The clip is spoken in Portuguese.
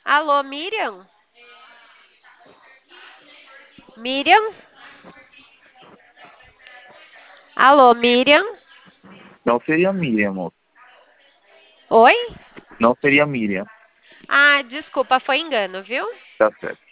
Alô, Miriam? Miriam? Alô, Miriam? Não seria Miriam, amor. Oi? Não seria Miriam. Ah, desculpa, foi engano, viu? Tá certo.